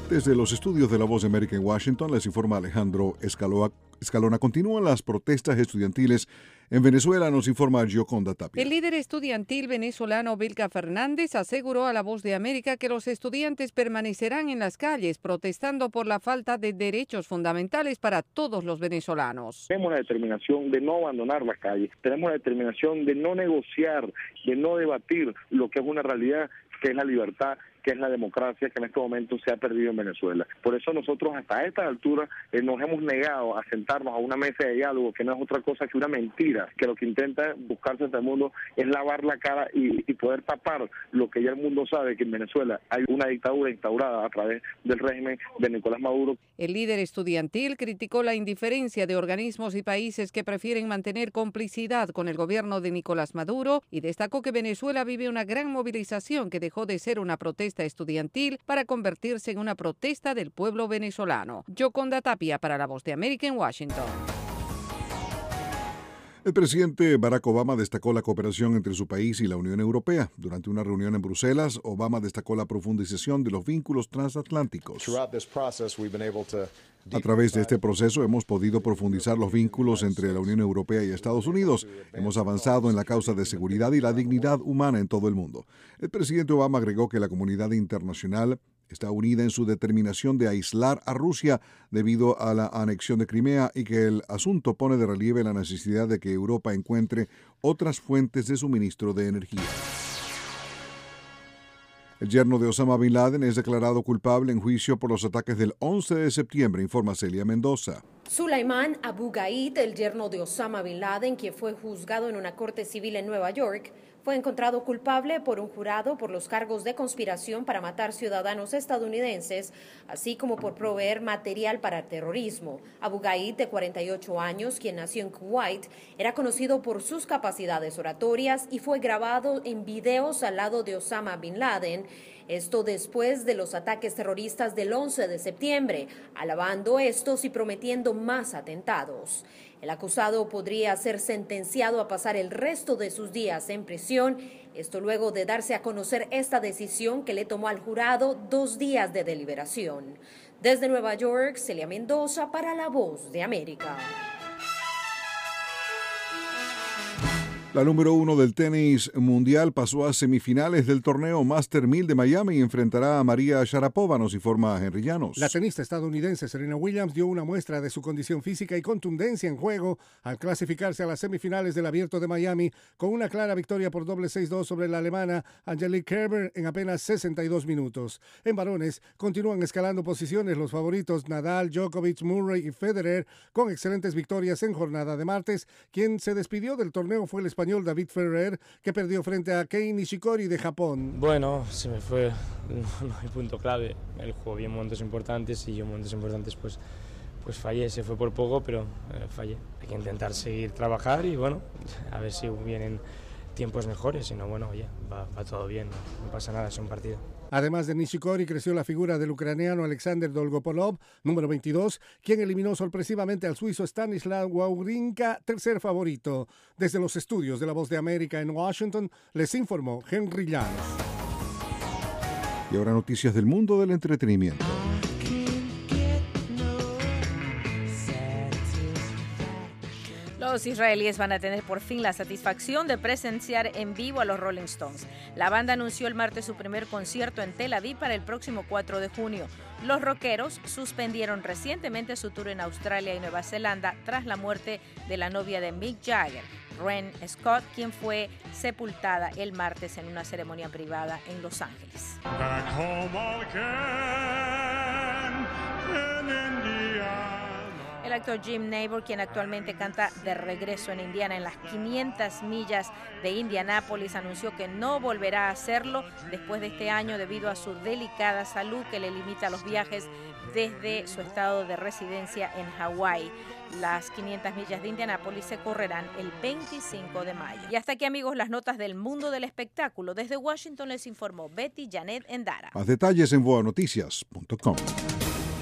Desde los estudios de La Voz de América en Washington, les informa Alejandro Escalona. Continúan las protestas estudiantiles en Venezuela, nos informa Gioconda Tapia. El líder estudiantil venezolano Vilca Fernández aseguró a La Voz de América que los estudiantes permanecerán en las calles protestando por la falta de derechos fundamentales para todos los venezolanos. Tenemos la determinación de no abandonar las calles, tenemos la determinación de no negociar, de no debatir lo que es una realidad, que es la libertad, que es la democracia que en este momento se ha perdido en Venezuela. Por eso nosotros hasta esta altura nos hemos negado a sentarnos a una mesa de diálogo, que no es otra cosa que una mentira, que lo que intenta buscarse este mundo es lavar la cara y poder tapar lo que ya el mundo sabe, que en Venezuela hay una dictadura instaurada a través del régimen de Nicolás Maduro. El líder estudiantil criticó la indiferencia de organismos y países que prefieren mantener complicidad con el gobierno de Nicolás Maduro y destacó que Venezuela vive una gran movilización que dejó de ser una protesta estudiantil para convertirse en una protesta del pueblo venezolano. Gioconda Tapia para La Voz de América en Washington. El presidente Barack Obama destacó la cooperación entre su país y la Unión Europea. Durante una reunión en Bruselas, Obama destacó la profundización de los vínculos transatlánticos. A través de este proceso hemos podido profundizar los vínculos entre la Unión Europea y Estados Unidos. Hemos avanzado en la causa de seguridad y la dignidad humana en todo el mundo. El presidente Obama agregó que la comunidad internacional está unida en su determinación de aislar a Rusia debido a la anexión de Crimea y que el asunto pone de relieve la necesidad de que Europa encuentre otras fuentes de suministro de energía. El yerno de Osama Bin Laden es declarado culpable en juicio por los ataques del 11 de septiembre, informa Celia Mendoza. Sulaiman Abu Ghait, el yerno de Osama Bin Laden, quien fue juzgado en una corte civil en Nueva York, fue encontrado culpable por un jurado por los cargos de conspiración para matar ciudadanos estadounidenses, así como por proveer material para terrorismo. Abu Ghait, de 48 años, quien nació en Kuwait, era conocido por sus capacidades oratorias y fue grabado en videos al lado de Osama Bin Laden. Esto después de los ataques terroristas del 11 de septiembre, alabando estos y prometiendo más atentados. El acusado podría ser sentenciado a pasar el resto de sus días en prisión, esto luego de darse a conocer esta decisión que le tomó al jurado 2 días de deliberación. Desde Nueva York, Celia Mendoza para La Voz de América. La número 1 del tenis mundial pasó a semifinales del torneo Master 1000 de Miami y enfrentará a María Sharapova, nos informa Henry Llanos. La tenista estadounidense Serena Williams dio una muestra de su condición física y contundencia en juego al clasificarse a las semifinales del Abierto de Miami con una clara victoria por doble 6-2 sobre la alemana Angelique Kerber en apenas 62 minutos. En varones continúan escalando posiciones los favoritos Nadal, Djokovic, Murray y Federer con excelentes victorias en jornada de martes. Quien se despidió del torneo fue el español David Ferrer, que perdió frente a Kei Nishikori de Japón. Bueno, se me fue el punto clave. Él jugó bien momentos importantes y yo momentos importantes pues fallé. Se fue por poco, pero fallé. Hay que intentar seguir trabajar y bueno, a ver si vienen tiempos mejores. Si no, bueno, oye, va todo bien, no pasa nada, es un partido. Además de Nishikori, creció la figura del ucraniano Alexander Dolgopolov, número 22, quien eliminó sorpresivamente al suizo Stanislav Wawrinka, tercer favorito. Desde los estudios de La Voz de América en Washington, les informó Henry Llanos. Y ahora noticias del mundo del entretenimiento. Los israelíes van a tener por fin la satisfacción de presenciar en vivo a los Rolling Stones. La banda anunció el martes su primer concierto en Tel Aviv para el próximo 4 de junio. Los rockeros suspendieron recientemente su tour en Australia y Nueva Zelanda tras la muerte de la novia de Mick Jagger, Ren Scott, quien fue sepultada el martes en una ceremonia privada en Los Ángeles. El actor Jim Nabor, quien actualmente canta De regreso en Indiana en las 500 millas de Indianápolis, anunció que no volverá a hacerlo después de este año debido a su delicada salud que le limita los viajes desde su estado de residencia en Hawái. Las 500 millas de Indianápolis se correrán el 25 de mayo. Y hasta aquí, amigos, las notas del mundo del espectáculo. Desde Washington les informó Betty Janet Endara. Más detalles en voanoticias.com.